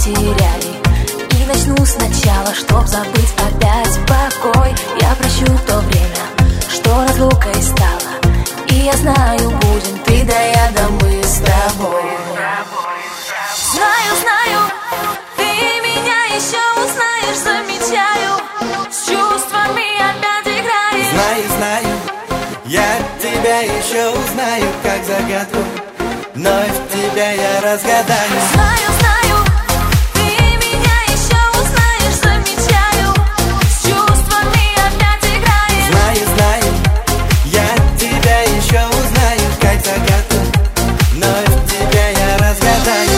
потеряли. И начну сначала, чтоб забыть опять покой. Я прощу то время, что разлукой стало. И я знаю, будем ты да я, да мы с тобой. Знаю, знаю, ты меня еще узнаешь, замечаю. С чувствами опять играешь. Знаю, знаю, я тебя еще узнаю, как загадку. Вновь тебя я разгадаю. Знаю, знаю, ты меня еще узнаешь, замечаю. С чувствами опять играешь. Знаю, знаю, я тебя еще узнаю, как загадку. Вновь тебя я разгадаю.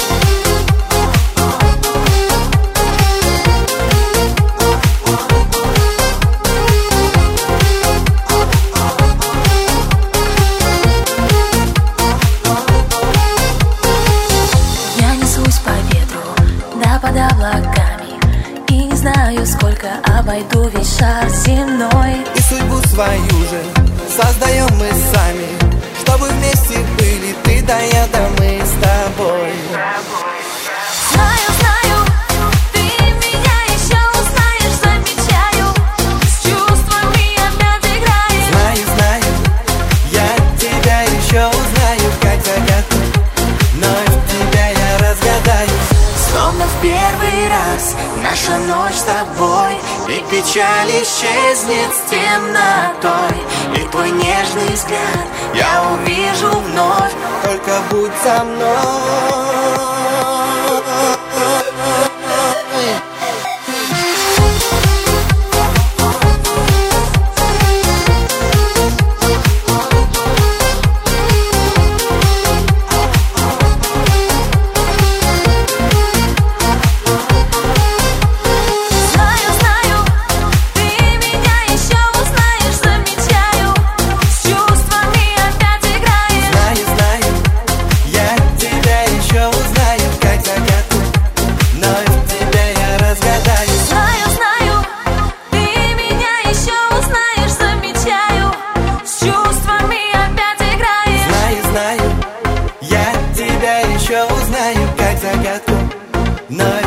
Я несусь по ветру, да под облаками, и не знаю, сколько обойду весь шар земной. И судьбу свою же создаем мы сами, чтобы вместе были ты да я, да мы с тобой. Знаю, знаю, ты меня еще узнаешь, замечаю. С чувствами опять играешь. Знаю, знаю, я тебя еще узнаю, как загадку. Вновь тебя я разгадаю. Словно в первый раз наша ночь с тобой, и печаль исчезнет с темнотой, и твой нежный взгляд я увижу вновь. Только будь со мной. Знаю, знаю, ты меня еще узнаешь, замечаю. С чувствами опять играешь. Знаю, знаю, я тебя еще узнаю, как загадку. Вновь тебя я разгадаю. Знаю, знаю, ты меня еще узнаешь, замечаю. С чувствами опять играешь. Знаю, знаю, я тебя еще узнаю, как загадку. Вновь